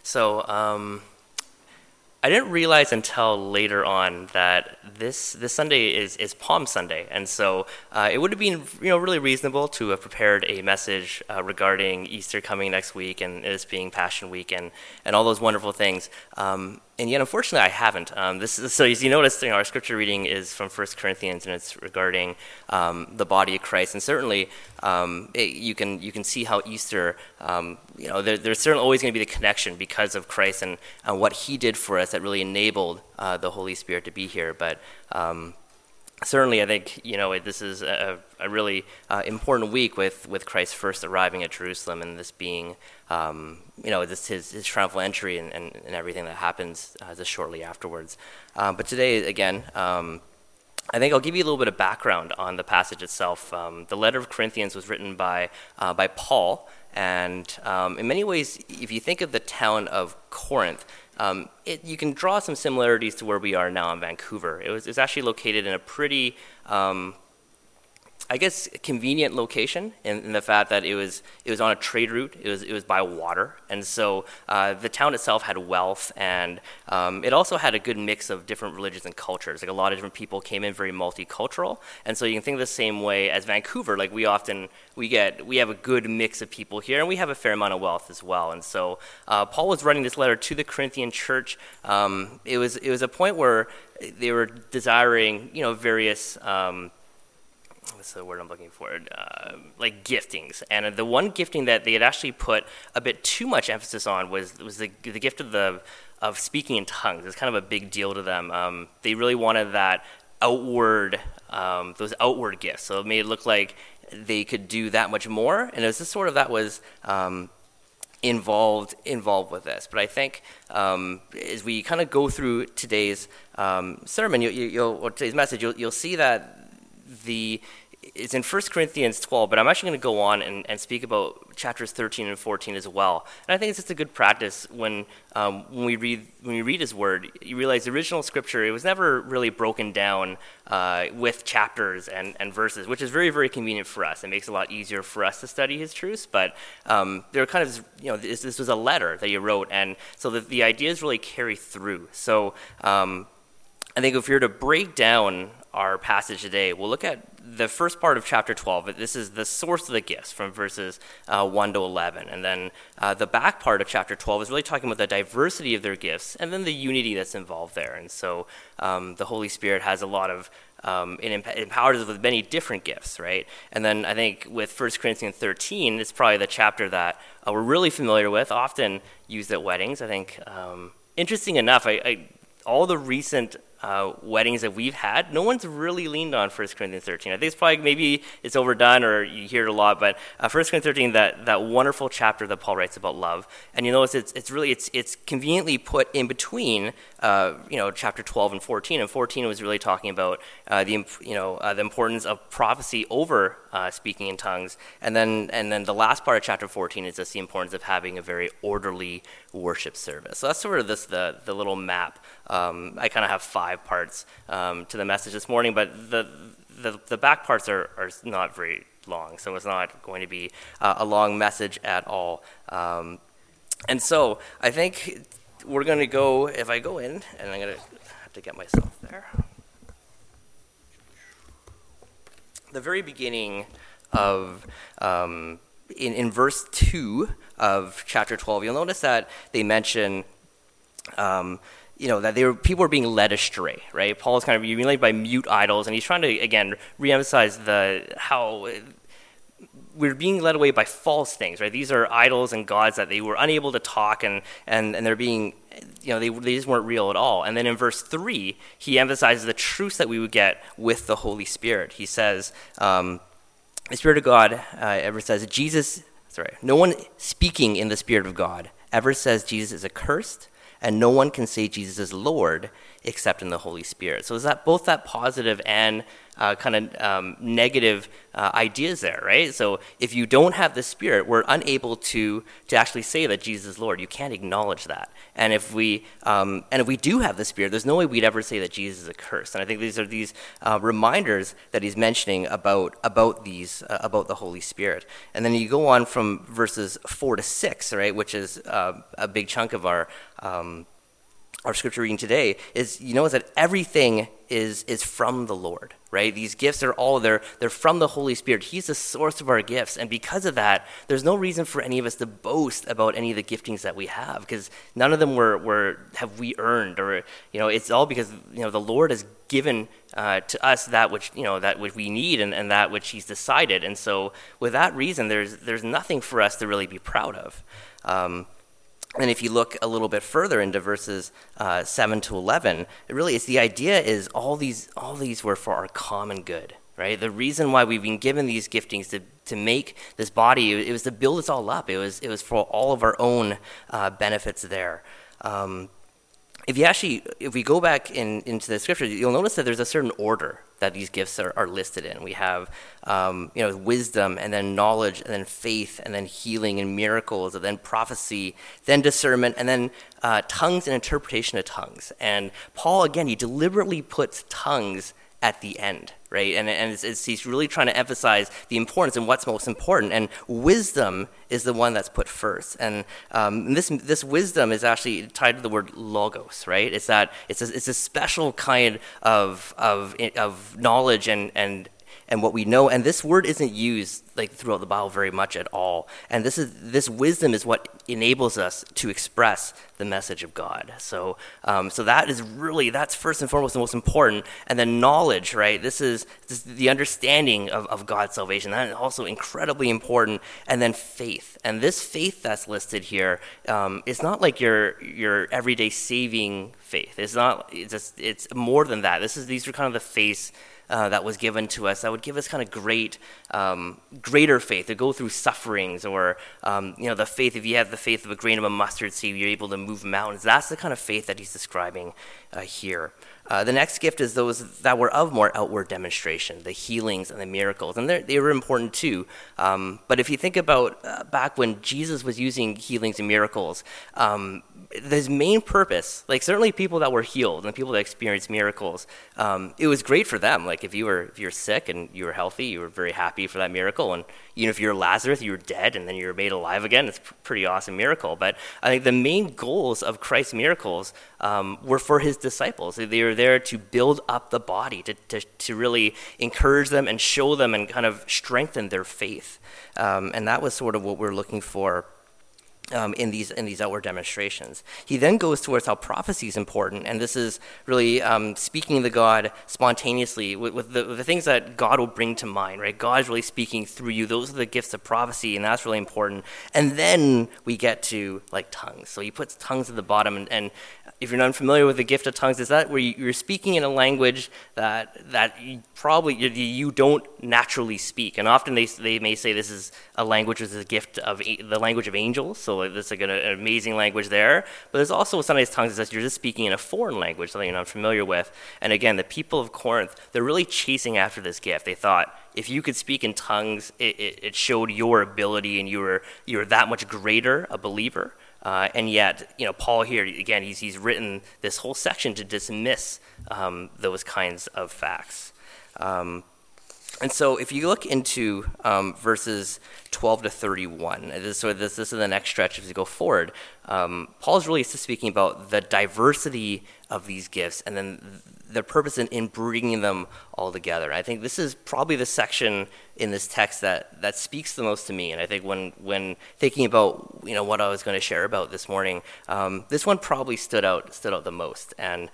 So I didn't realize until later on that this Sunday is Palm Sunday, and so it would have been really reasonable to have prepared a message regarding Easter coming next week and this being Passion Week and all those wonderful things. And yet, unfortunately, I haven't. So as you notice, our scripture reading is from 1 Corinthians, and it's regarding the body of Christ. And certainly, you can see how Easter, there's certainly always going to be the connection because of Christ and what He did for us that really enabled the Holy Spirit to be here. But certainly, I think this is a really important week with Christ first arriving at Jerusalem and this being this his triumphal entry and everything that happens just shortly afterwards. But today, again, I think I'll give you a little bit of background on the passage itself. The letter of Corinthians was written by Paul, and in many ways, if you think of the town of Corinth, you can draw some similarities to where we are now in Vancouver. It's actually located in a pretty, convenient location in the fact that it was on a trade route. It was by water, and so the town itself had wealth, and it also had a good mix of different religions and cultures. Like a lot of different people came in, very multicultural, and so you can think of the same way as Vancouver. Like we have a good mix of people here, and we have a fair amount of wealth as well. And so Paul was writing this letter to the Corinthian church. It was a point where they were desiring various. What's the word I'm looking for? Like giftings. And the one gifting that they had actually put a bit too much emphasis on was the gift of speaking in tongues. It's kind of a big deal to them. They really wanted that outward, those outward gifts. So it made it look like they could do that much more. And it was just sort of that was involved with this. But I think as we kind of go through today's sermon, or today's message, you'll see that it's in 1 Corinthians 12, but I'm actually going to go on and speak about chapters 13 and 14 as well. And I think it's just a good practice when we read His Word, you realize the original Scripture, it was never really broken down with chapters and verses, which is very, very convenient for us. It makes it a lot easier for us to study His truths, but they're kind of, this was a letter that He wrote, and so the ideas really carry through. So I think if we were to break down our passage today, we'll look at the first part of chapter 12. This is the source of the gifts from verses 1 to 11. And then the back part of chapter 12 is really talking about the diversity of their gifts and then the unity that's involved there. And so the Holy Spirit has a lot of, it empowers us with many different gifts, right? And then I think with 1 Corinthians 13, it's probably the chapter that we're really familiar with, often used at weddings. I think, interesting enough, all the recent weddings that we've had, no one's really leaned on 1 Corinthians 13. I think it's probably, maybe it's overdone or you hear it a lot, but 1 Corinthians 13, that wonderful chapter that Paul writes about love, and you notice it's conveniently put in between chapter 12 and 14, and 14 was really talking about the importance of prophecy over speaking in tongues, and then the last part of chapter 14 is just the importance of having a very orderly worship service. So that's sort of the little map. I kind of have 5 parts to the message this morning, but the back parts are not very long, so it's not going to be a long message at all. And so I think we're going to go, if I go in, and I'm going to have to get myself there. The very beginning of, in verse 2 of chapter 12, you'll notice that they mention that people were being led astray, right? Paul is kind of being led by mute idols, and he's trying to, again, reemphasize how we're being led away by false things, right? These are idols and gods that they were unable to talk, and they're being, they just weren't real at all. And then in verse 3, he emphasizes the truths that we would get with the Holy Spirit. He says, the Spirit of God ever says, no one speaking in the Spirit of God ever says Jesus is accursed, and no one can say Jesus is Lord except in the Holy Spirit. So is that both that positive and negative ideas there, right? So if you don't have the Spirit, we're unable to actually say that Jesus is Lord. You can't acknowledge that. And if we do have the Spirit, there's no way we'd ever say that Jesus is accursed. And I think these are these reminders that he's mentioning about the Holy Spirit. And then you go on from verses 4 to 6, right, which is a big chunk of our scripture reading today, is that everything is from the Lord, right? These gifts are all they're from the Holy Spirit. He's the source of our gifts, and because of that, there's no reason for any of us to boast about any of the giftings that we have, because none of them have we earned, or it's all because the Lord has given to us that which we need and that which He's decided, and so with that reason, there's nothing for us to really be proud of. And if you look a little bit further into verses 7 to 11, it's the idea is all these were for our common good, right? The reason why we've been given these giftings to make this body, it was to build us all up. It was for all of our own benefits there. If we go back into the scripture, you'll notice that there's a certain order that these gifts are listed in. We have, wisdom, and then knowledge, and then faith, and then healing and miracles, and then prophecy, then discernment, and then tongues and interpretation of tongues. And Paul, again, he deliberately puts tongues at the end, right? And he's really trying to emphasize the importance and what's most important. And wisdom is the one that's put first. And this wisdom is actually tied to the word logos, right? It's a special kind of knowledge and what we know, and this word isn't used throughout the Bible very much at all. And this wisdom is what enables us to express the message of God. So that's first and foremost the most important. And then knowledge, right? This is the understanding of God's salvation. That is also incredibly important. And then faith, and this faith that's listed here is not like your everyday saving faith. It's not. It's more than that. These are kind of the faith that was given to us that would give us kind of greater faith to go through sufferings, or the faith, if you have the faith of a grain of a mustard seed, you're able to move mountains. That's the kind of faith that he's describing here. The next gift is those that were of more outward demonstration, the healings and the miracles, and they were important too. But if you think about back when Jesus was using healings and miracles, his main purpose, certainly people that were healed and people that experienced miracles, it was great for them. If you're sick and you were healthy, you were very happy for that miracle. And even if you're Lazarus, you were dead and then you were made alive again. It's a pretty awesome miracle. But I think the main goals of Christ's miracles were for his disciples. They were there to build up the body, to really encourage them and show them and kind of strengthen their faith. And that was sort of what we're looking for in these outward demonstrations. He then goes towards how prophecy is important, and this is really speaking to God spontaneously with the things that God will bring to mind, right? God is really speaking through you. Those are the gifts of prophecy, and that's really important. And then we get to tongues. So he puts tongues at the bottom, and if you're not familiar with the gift of tongues, is that where you're speaking in a language that you don't naturally speak. And often they may say this is a language which is a gift of the language of angels. So there's an amazing language there. But there's also sometimes tongues that you're just speaking in a foreign language, something you're not familiar with. And again, the people of Corinth, they're really chasing after this gift. They thought if you could speak in tongues, it showed your ability and you were that much greater a believer. And yet, Paul here, again, he's written this whole section to dismiss those kinds of facts. And so if you look into verses 12 to 31, this is the next stretch as we go forward, Paul's really speaking about the diversity of these gifts and then the purpose in bringing them all together. I think this is probably the section in this text that speaks the most to me. And I think when thinking about what I was going to share about this morning, this one probably stood out the most. And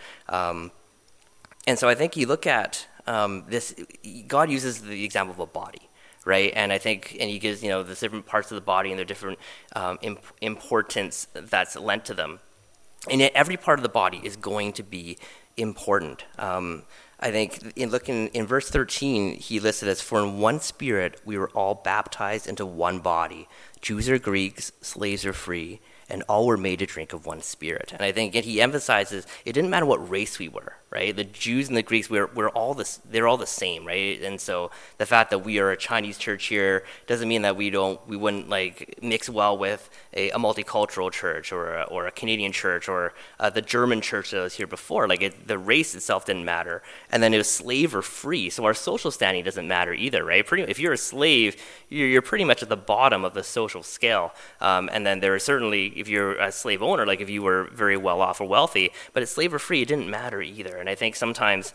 so I think you look at this. God uses the example of a body, right? And I think, and he gives the different parts of the body and their different importance that's lent to them. And yet every part of the body is going to be important. I think in looking in verse 13, he listed as, "For in one spirit we were all baptized into one body, Jews or Greeks, slaves or free, and all were made to drink of one spirit." And I think he emphasizes it didn't matter what race we were, right? The Jews and the Greeks, they're all the same, right? And so the fact that we are a Chinese church here doesn't mean that we wouldn't like mix well with a multicultural church or a Canadian church or the German church that was here before. Like the race itself didn't matter, and then it was slave or free. So our social standing doesn't matter either, right? If you're a slave, you're pretty much at the bottom of the social scale. And then there are certainly, if you're a slave owner, like if you were very well off or wealthy, but it's slave or free, it didn't matter either. And I think sometimes,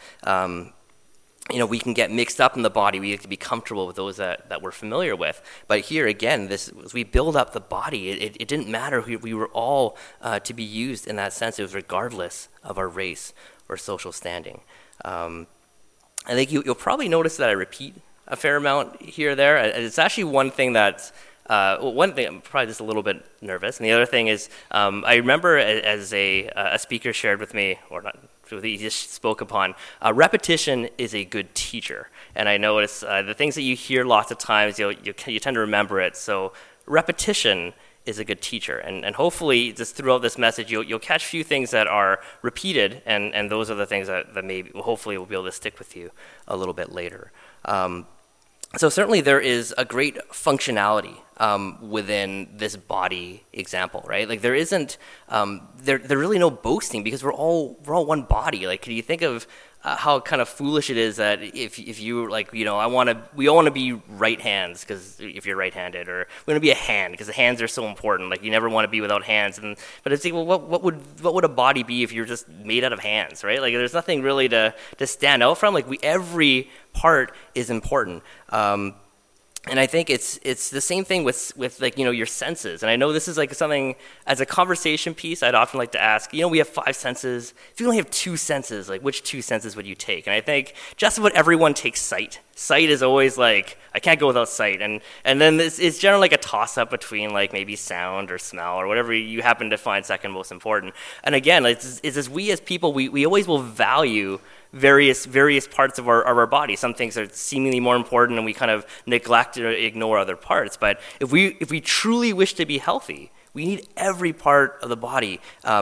we can get mixed up in the body. We have to be comfortable with those that we're familiar with. But here again, as we build up the body, it didn't matter. We were all to be used in that sense. It was regardless of our race or social standing. I think you'll probably notice that I repeat a fair amount here or there. It's actually one thing that's one thing, I'm probably just a little bit nervous, and the other thing is, I remember as a speaker shared with me, or not, he just spoke upon, repetition is a good teacher. And I notice the things that you hear lots of times, you tend to remember it. So repetition is a good teacher. And hopefully, just throughout this message, you'll catch a few things that are repeated, and those are the things that maybe, hopefully, will be able to stick with you a little bit later. So certainly there is a great functionality within this body example, right? Like there isn't, there really no boasting because we're all one body. Like, can you think of how kind of foolish it is that if you like, we all want to be right hands because if you're right-handed, or we want to be a hand because the hands are so important. Like you never want to be without hands. But it's like, well, what would a body be if you're just made out of hands, right? Like there's nothing really to stand out from. Like every part is important. And I think it's the same thing with like, your senses. And I know this is like something, as a conversation piece, I'd often like to ask, we have 5 senses. If you only have 2 senses, like which 2 senses would you take? And I think just about everyone takes sight. Sight is always like, I can't go without sight. And then it's generally like a toss-up between like maybe sound or smell or whatever you happen to find second most important. And again, it's as we as people, we always will value various parts of our body. Some things are seemingly more important, and we kind of neglect or ignore other parts. But if we truly wish to be healthy, we need every part of the body,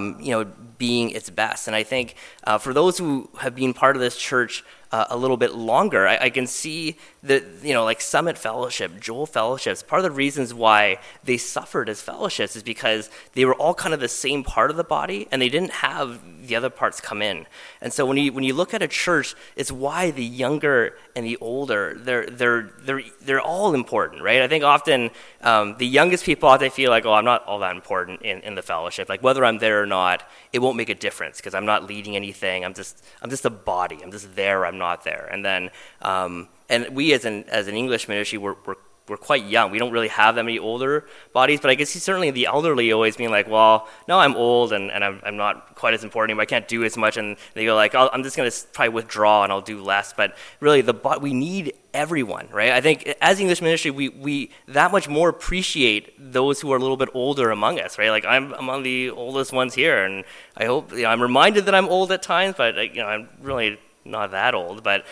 being its best. And I think for those who have been part of this church a little bit longer, I can see that, like Summit Fellowship, Joel Fellowships, part of the reasons why they suffered as fellowships is because they were all kind of the same part of the body, and they didn't have the other parts come in. And so when you look at a church, it's why the younger and the older, they're all important, right? I think often the youngest people often feel like, I'm not all that important in the fellowship. Like whether I'm there or not, it won't make a difference because I'm not leading anything. I'm just a body. I'm just there. I'm not there. And then and we as an English ministry, we're quite young. We don't really have that many older bodies, but I guess certainly the elderly always being like, well, no, I'm old and I'm not quite as important anymore. I can't do as much. And they go like, I'm just going to probably withdraw and I'll do less. But really, we need everyone, right? I think as English ministry, we that much more appreciate those who are a little bit older among us, right? Like I'm among the oldest ones here, and I hope I'm reminded that I'm old at times, but I'm really not that old. But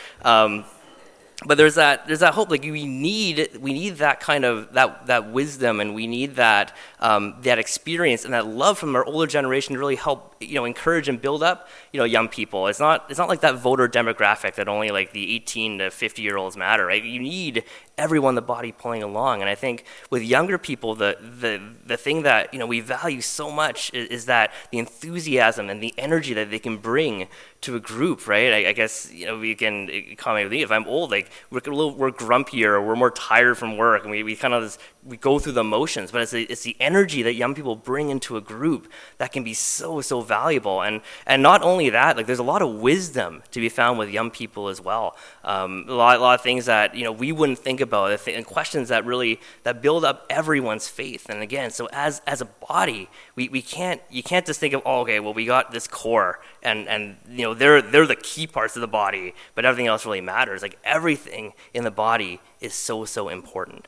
there's that hope. Like we need that kind of that wisdom, and we need that experience and that love from our older generation to really help encourage and build up young people. It's not like that voter demographic that only like the 18 to 50-year-olds matter, right? You need everyone in the body pulling along. And I think with younger people, the thing that we value so much is that the enthusiasm and the energy that they can bring to a group, right? I guess we can comment with me, if I'm old, like we're grumpier, or we're more tired from work, and we kind of we go through the motions. But it's the energy that young people bring into a group that can be so valuable. And not only that, like there's a lot of wisdom to be found with young people as well. A lot of things that we wouldn't think about, and questions that build up everyone's faith. And again, so as a body, you can't just think of, okay, well, we got this core, and they're the key parts of the body, but everything else really matters. Like everything in the body is so important.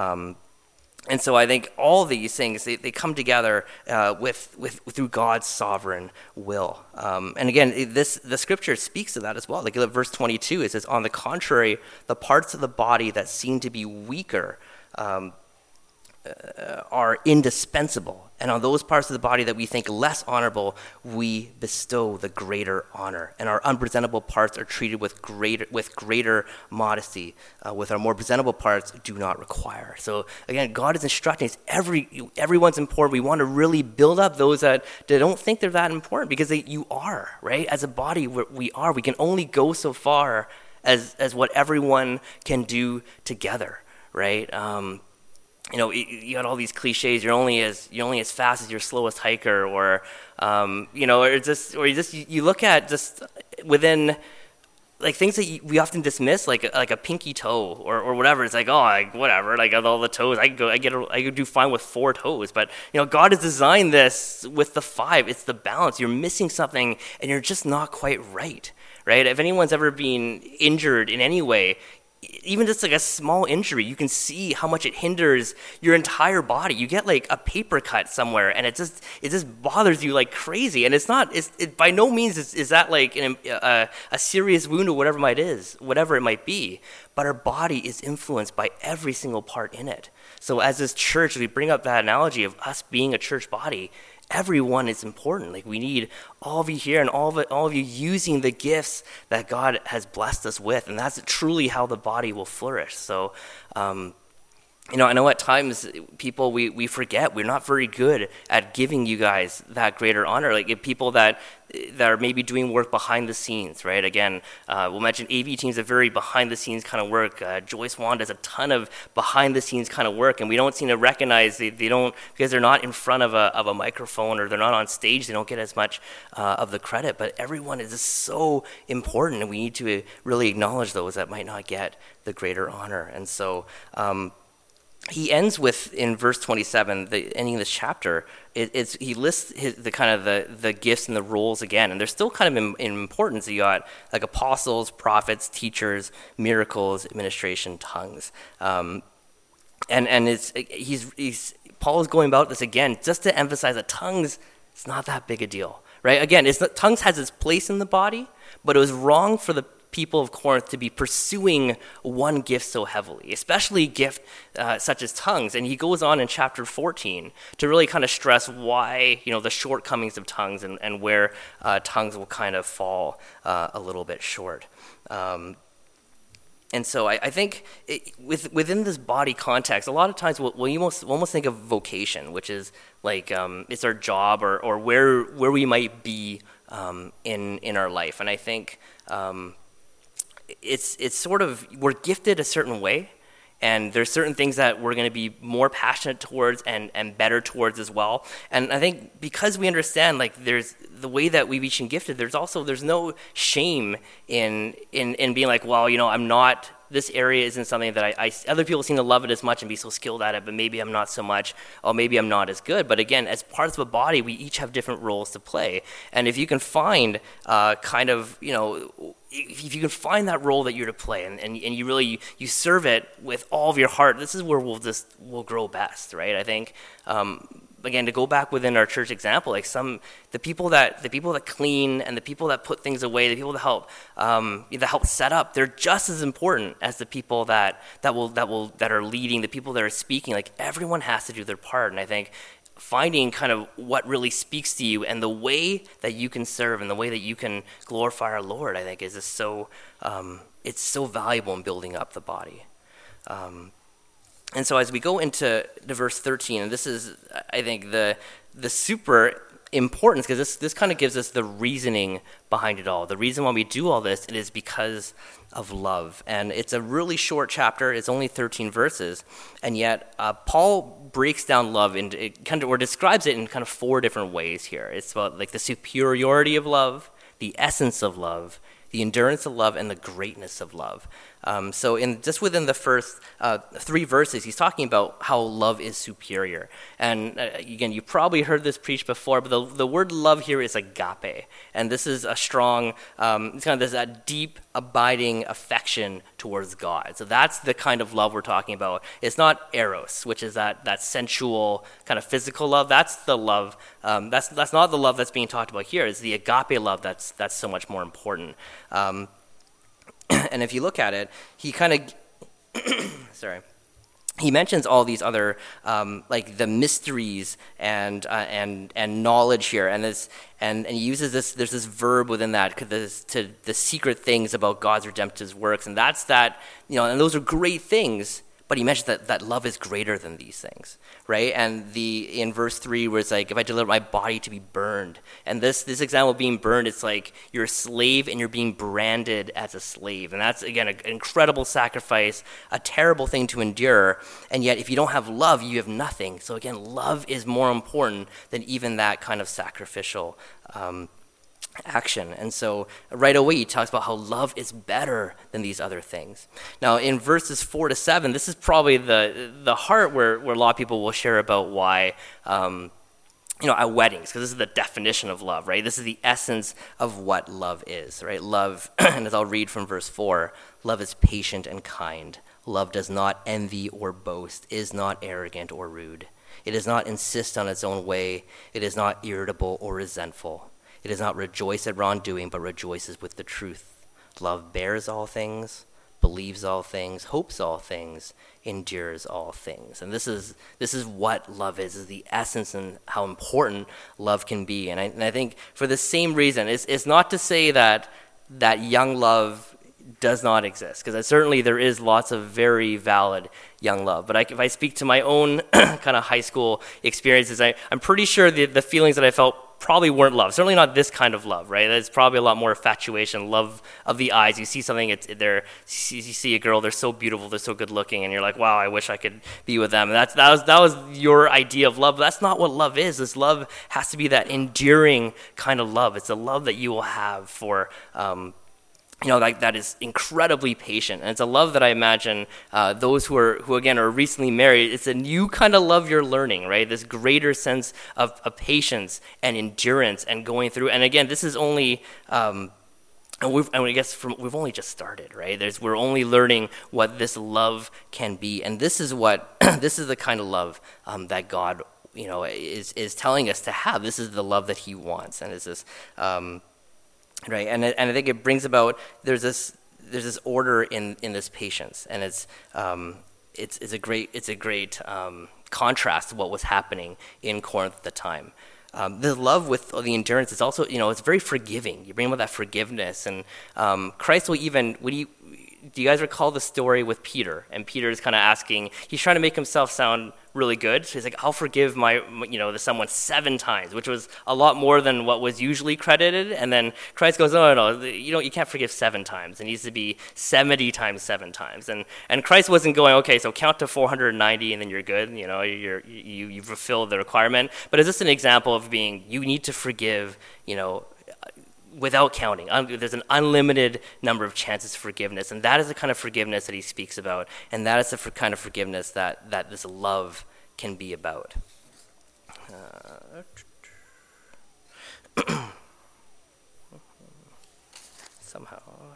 And so I think all these things, they come together through God's sovereign will. And again, the scripture speaks to that as well. Like verse 22, it says, on the contrary, the parts of the body that seem to be weaker are indispensable. And on those parts of the body that we think less honorable, we bestow the greater honor. And our unpresentable parts are treated with greater modesty. With our more presentable parts, do not require. So again, God is instructing us. Everyone's important. We want to really build up those that don't think they're that important, because you are, right? As a body, we are. We can only go so far as what everyone can do together, right? You got all these cliches. You're only as fast as your slowest hiker, or you look at just within like things that we often dismiss, like a pinky toe or whatever. It's like, whatever. Like all the toes, I could do fine with 4 toes. But God has designed this with the 5. It's the balance. You're missing something, and you're just not quite right. Right? If anyone's ever been injured in any way, even just like a small injury, you can see how much it hinders your entire body. You get like a paper cut somewhere, and it just bothers you like crazy. And it's by no means is that like a serious wound or whatever it might be. But our body is influenced by every single part in it. So as this church, we bring up that analogy of us being a church body. Everyone is important. Like we need all of you here and all of you using the gifts that God has blessed us with, and that's truly how the body will flourish. So, I know at times people we forget we're not very good at giving you guys that greater honor. Like if people that are maybe doing work behind the scenes, right? Again, we'll mention AV teams are very behind the scenes kind of work. Joyce Wan does a ton of behind the scenes kind of work, and we don't seem to recognize they don't, because they're not in front of a microphone or they're not on stage. They don't get as much of the credit. But everyone is just so important, and we need to really acknowledge those that might not get the greater honor. And so. He ends with, in verse 27, the ending of this chapter, he lists the gifts and the roles again, and they're still kind of in importance. You got like apostles, prophets, teachers, miracles, administration, tongues, and Paul is going about this again just to emphasize that tongues, it's not that big a deal, right? Again, tongues has its place in the body, but it was wrong for the people of Corinth to be pursuing one gift so heavily, especially a gift such as tongues. And he goes on in chapter 14 to really kind of stress why, the shortcomings of tongues and where tongues will kind of fall a little bit short. And so I think within this body context, a lot of times we'll almost think of vocation, which is like it's our job or where we might be in our life. And I think it's sort of, we're gifted a certain way, and there's certain things that we're going to be more passionate towards and better towards as well. And I think because we understand, like, there's the way that we've each been gifted, there's no shame in being like, well, I'm not, this area isn't something that I other people seem to love it as much and be so skilled at it, but maybe I'm not so much, or maybe I'm not as good. But again, as parts of a body, we each have different roles to play. And if you can find if you can find that role that you're to play and you really you serve it with all of your heart, this is where we'll grow best, right? I think again, to go back within our church example, like the people that clean and the people that put things away, the people that help set up, they're just as important as the people that are leading, the people that are speaking. Like everyone has to do their part, and I think finding kind of what really speaks to you and the way that you can serve and the way that you can glorify our Lord, I think is just so it's so valuable in building up the body. And so as we go into verse 13, and this is, I think, the super importance, because this kind of gives us the reasoning behind it all. The reason why we do all this, it is because of love. And it's a really short chapter. It's only 13 verses. And yet Paul breaks down love or describes it in kind of 4 different ways here. It's about like the superiority of love, the essence of love, the endurance of love, and the greatness of love. So within the first 3 verses, he's talking about how love is superior. And again, you probably heard this preached before, but the word love here is agape. And this is a strong, it's kind of that deep, abiding affection towards God. So that's the kind of love we're talking about. It's not eros, which is that sensual kind of physical love. That's the love. That's not the love that's being talked about here. It's the agape love that's so much more important. And if you look at it, he kind of, he mentions all these other like the mysteries and knowledge here, and he uses this. There's this verb within that to the secret things about God's redemptive works, and that's that, and those are great things. But he mentions that love is greater than these things, right? And in verse 3, where it's like, if I deliver my body to be burned, and this example of being burned, it's like you're a slave and you're being branded as a slave, and that's again an incredible sacrifice, a terrible thing to endure. And yet, if you don't have love, you have nothing. So again, love is more important than even that kind of sacrificial action. And so right away he talks about how love is better than these other things. Now in verses 4 to 7, this is probably the heart where a lot of people will share about why at weddings, because this is the definition of love, right? This is the essence of what love is, right? Love, and as I'll read from verse 4, love is patient and kind. Love does not envy or boast, is not arrogant or rude. It does not insist on its own way. It is not irritable or resentful. It does not rejoice at wrongdoing, but rejoices with the truth. Love bears all things, believes all things, hopes all things, endures all things. And this is what love is the essence and how important love can be. And I think for the same reason, it's not to say that young love does not exist, because certainly there is lots of very valid young love. But if I speak to my own kind of high school experiences, I'm pretty sure the feelings that I felt probably weren't love. Certainly not this kind of love, right? There's probably a lot more infatuation, love of the eyes. You see something, you see a girl, they're so beautiful, they're so good looking, and you're like, wow, I wish I could be with them. And that was your idea of love. But that's not what love is. This love has to be that enduring kind of love. It's a love that you will have for that is incredibly patient. And it's a love that I imagine those who again are recently married, it's a new kind of love you're learning, right? This greater sense of patience and endurance and going through. And again, this is only we've only just started, right? We're only learning what this love can be, and this is the kind of love that God is telling us to have. This is the love that He wants, and it's this. Right, and I think it brings about there's this order in this patience, and it's a great contrast to what was happening in Corinth at the time. The love with the endurance is also it's very forgiving. You bring about that forgiveness, and Christ will even do you guys recall the story with Peter? And Peter is kind of asking, he's trying to make himself sound really good. So he's like, I'll forgive someone 7 times, which was a lot more than what was usually credited. And then Christ goes, no, you can't forgive 7 times. It needs to be 70 times 7 times. And Christ wasn't going, okay, so count to 490 and then you're good. You've fulfilled the requirement. But is this an example of you need to forgive, without counting? There's an unlimited number of chances for forgiveness, and that is the kind of forgiveness that he speaks about, and that is the kind of forgiveness that this love can be about. Somehow.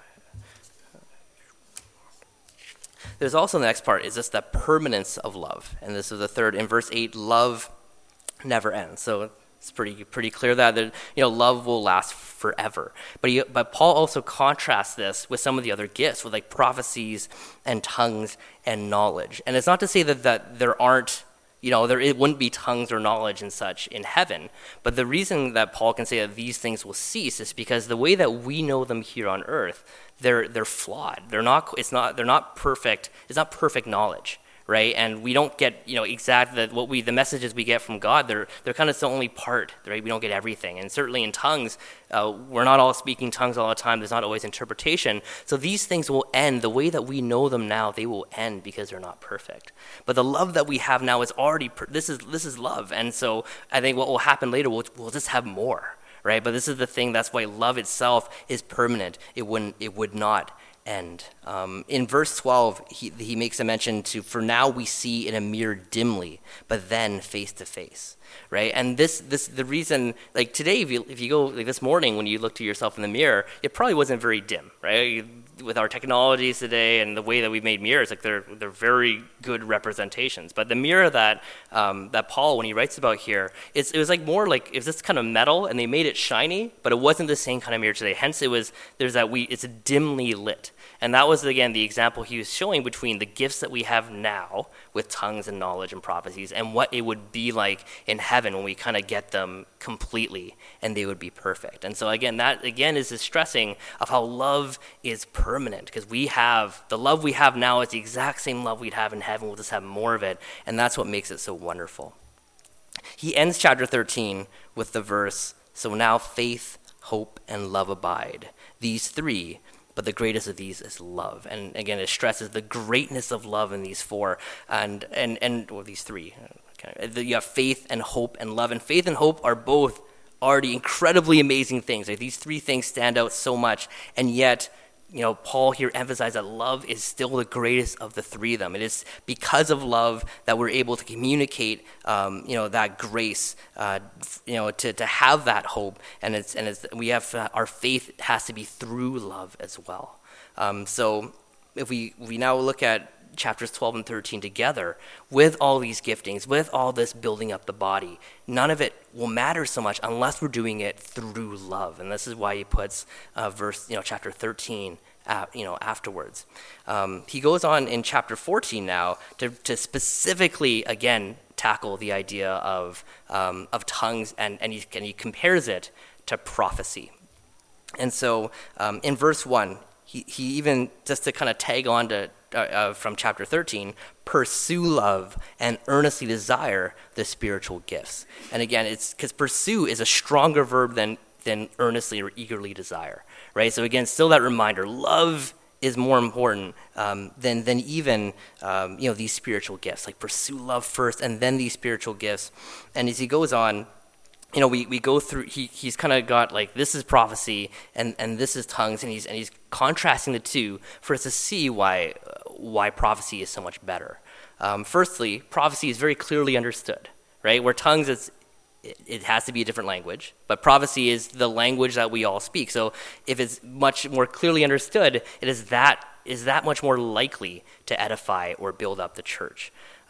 There's also the next part, is just the permanence of love, and this is the third. In verse 8, love never ends. So it's pretty clear that love will last forever. But Paul also contrasts this with some of the other gifts, with like prophecies and tongues and knowledge. And it's not to say that there aren't, it wouldn't be tongues or knowledge and such in heaven. But the reason that Paul can say that these things will cease is because the way that we know them here on earth, they're flawed. They're not perfect. It's not perfect knowledge. Right, and we don't get exactly the messages we get from God. They're kind of the only part, right? We don't get everything, and certainly in tongues, we're not all speaking tongues all the time. There's not always interpretation. So these things will end the way that we know them now. They will end because they're not perfect. But the love that we have now is already this is love, and so I think what will happen later, we'll just have more, right? But this is the thing. That's why love itself is permanent. It would not end. In verse 12, he makes a mention to, for now we see in a mirror dimly, but then face to face, right? And the reason, like today, if you go, like this morning when you looked at yourself in the mirror, it probably wasn't very dim, right? With our technologies today and the way that we've made mirrors, like they're very good representations. But the mirror that Paul, when he writes about here, it was like more like it was this kind of metal, and they made it shiny, but it wasn't the same kind of mirror today. Hence, it's dimly lit. And that was, again, the example he was showing between the gifts that we have now with tongues and knowledge and prophecies and what it would be like in heaven when we kind of get them completely and they would be perfect. And so again, that again is the stressing of how love is permanent, because the love we have now is the exact same love we'd have in heaven. We'll just have more of it. And that's what makes it so wonderful. He ends chapter 13 with the verse, "So now faith, hope, and love abide. These three, but the greatest of these is love." And again, it stresses the greatness of love in these four, and these three. Okay. You have faith and hope and love, and faith and hope are both already incredibly amazing things. Like, these three things stand out so much, and yet, Paul here emphasized that love is still the greatest of the three of them. It is because of love that we're able to communicate, that grace, to have that hope, and we have our faith has to be through love as well. So if we now look at chapters 12 and 13 together, with all these giftings, with all this building up the body, none of it will matter so much unless we're doing it through love. And this is why he puts chapter 13 afterwards. He goes on in chapter 14 now to specifically, again, tackle the idea of tongues, and he compares it to prophecy. And so in verse 1, he even, just to kind of tag on to from chapter 13, pursue love and earnestly desire the spiritual gifts. And again, it's because pursue is a stronger verb than earnestly or eagerly desire, right? So again, still that reminder, love is more important than even these spiritual gifts. Like, pursue love first and then these spiritual gifts. And as he goes on, we go through, he's kind of got, like, this is prophecy and this is tongues, and he's contrasting the two for us to see why prophecy is so much better. Firstly, prophecy is very clearly understood, right? Where tongues, it has to be a different language, but prophecy is the language that we all speak. So if it's much more clearly understood, it is that much more likely to edify or build up the church.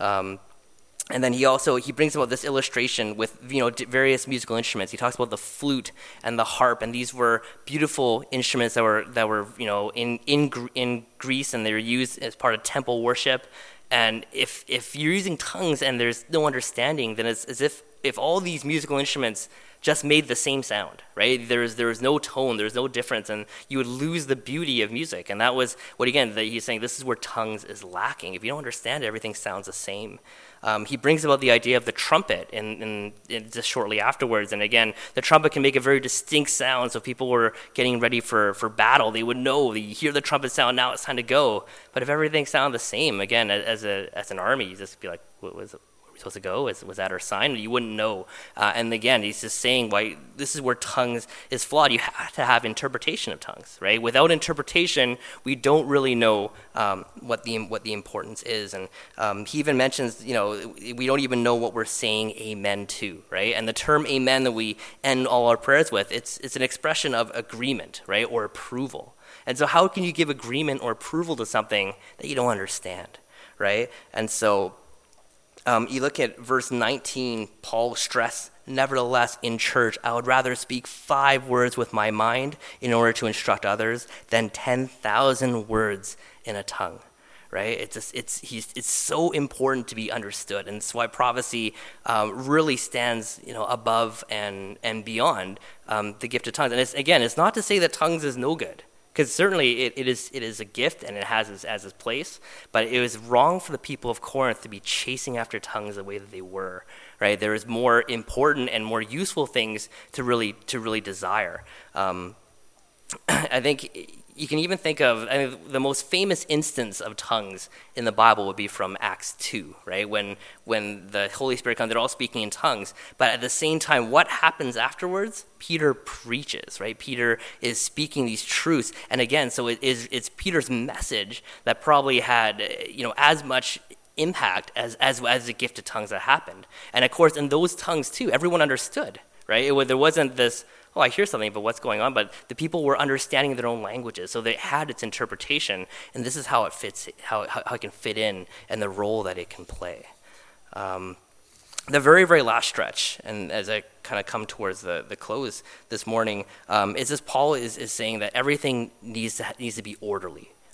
And then he brings about this illustration with various musical instruments. He talks about the flute and the harp, and these were beautiful instruments that were in Greece, and they were used as part of temple worship. And if you're using tongues and there's no understanding, then it's as if all these musical instruments just made the same sound, right? There was no tone, there's no difference, and you would lose the beauty of music. And that was what, again, he's saying this is where tongues is lacking. If you don't understand it, everything sounds the same. He brings about the idea of the trumpet in just shortly afterwards. And again, the trumpet can make a very distinct sound, so people were getting ready for battle. They would know, you hear the trumpet sound, now it's time to go. But if everything sounded the same, again, as an army, you just be like, what was it? Supposed to go? Was that our sign? You wouldn't know. And again, he's just saying why this is where tongues is flawed. You have to have interpretation of tongues, right? Without interpretation, we don't really know what the importance is. And he even mentions, we don't even know what we're saying amen to, right? And the term amen that we end all our prayers with, it's an expression of agreement, right, or approval. And so how can you give agreement or approval to something that you don't understand, right? And so you look at verse 19, Paul stressed, "Nevertheless, in church, I would rather speak 5 words with my mind in order to instruct others than 10,000 words in a tongue." Right? It's so important to be understood, and it's why prophecy really stands, above and beyond the gift of tongues. And it's not to say that tongues is no good. Because certainly it is a gift and it has its place, but it was wrong for the people of Corinth to be chasing after tongues the way that they were, right? There is more important and more useful things to really desire. I think you can even think of, the most famous instance of tongues in the Bible would be from Acts 2, right? When the Holy Spirit comes, they're all speaking in tongues. But at the same time, what happens afterwards? Peter preaches, right? Peter is speaking these truths. And again, so it's Peter's message that probably had, as much impact as the gift of tongues that happened. And of course, in those tongues too, everyone understood, right? There wasn't this, oh, I hear something, but what's going on? But the people were understanding their own languages, so they had its interpretation, and this is how it fits, how it can fit in, and the role that it can play. The very, very last stretch, and as I kind of come towards the close this morning, is this Paul is saying that everything needs to be orderly.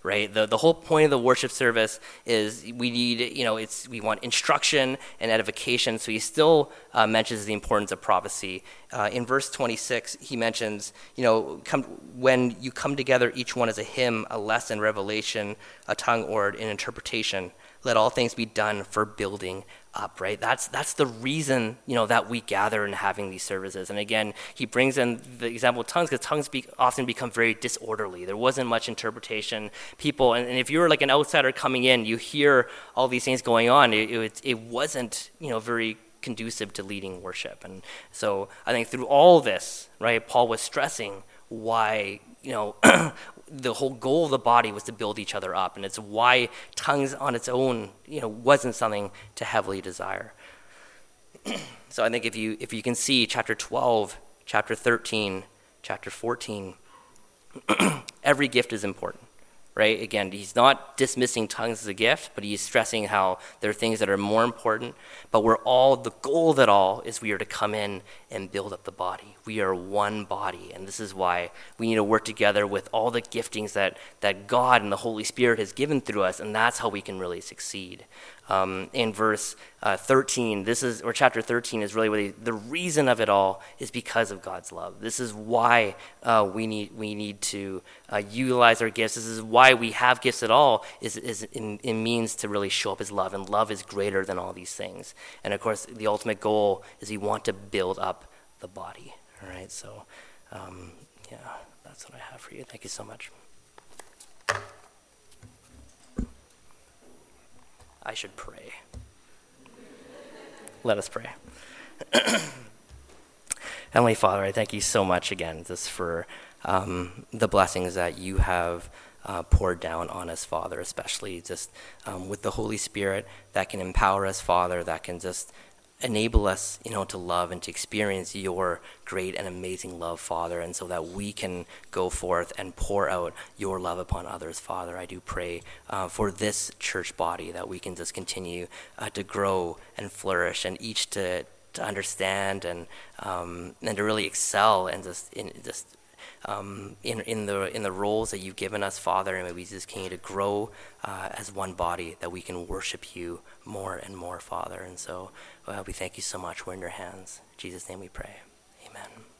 right? The whole point of the worship service is we need, we want instruction and edification. So he still mentions the importance of prophecy. In verse 26, he mentions, when you come together, each one as a hymn, a lesson, revelation, a tongue, or an interpretation. Let all things be done for building up, right? That's the reason, that we gather and having these services. And again, he brings in the example of tongues, because tongues often become very disorderly. There wasn't much interpretation. People, and if you're like an outsider coming in, you hear all these things going on. It wasn't, very conducive to leading worship. And so I think through all this, right, Paul was stressing why, the whole goal of the body was to build each other up, and it's why tongues on its own, wasn't something to heavily desire. So I think if you can see chapter 12, chapter 13, chapter 14, every gift is important, right? Again, he's not dismissing tongues as a gift, but he's stressing how there are things that are more important. But the goal of it all is we are to come in and build up the body. We are one body, and this is why we need to work together with all the giftings that God and the Holy Spirit has given through us, and that's how we can really succeed. In verse 13, chapter 13 is really the reason of it all is because of God's love. This is why we need to utilize our gifts. This is why we have gifts at all. It means to really show up His love, and love is greater than all these things. And of course, the ultimate goal is we want to build up the body. All right, so that's what I have for you. Thank you so much. I should pray. Let us pray. Heavenly Father, I thank you so much again just for the blessings that you have poured down on us, Father, especially just with the Holy Spirit that can empower us, Father, that can just enable us, to love and to experience your great and amazing love, Father, and so that we can go forth and pour out your love upon others, Father. I do pray for this church body that we can just continue to grow and flourish, and each to understand and to really excel and in the roles that you've given us, Father, and may we just continue to grow as one body, that we can worship you more and more, Father. And so we thank you so much. We're in your hands. In Jesus' name we pray. Amen.